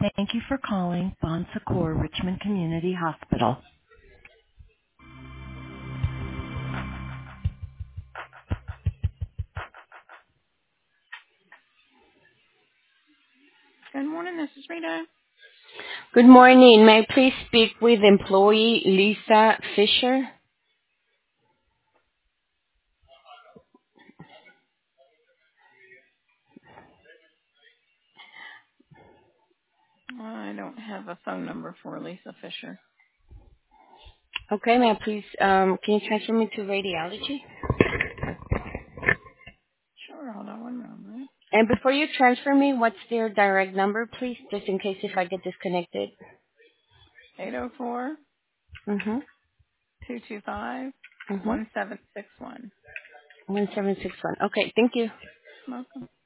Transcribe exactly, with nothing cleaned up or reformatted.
Thank you for calling Bon Secours Richmond Community Hospital. Good morning, this is Rita. Good morning. May I please speak with employee Lisa Fisher? I don't have a phone number for Lisa Fisher. Okay, may I please, um, can you transfer me to radiology? Sure, hold on one moment. And before you transfer me, what's their direct number, please, just in case if I get disconnected? eight oh four, Mm-hmm. two two five, Mm-hmm. one seven six one. one seven six one. Okay, thank you. Welcome.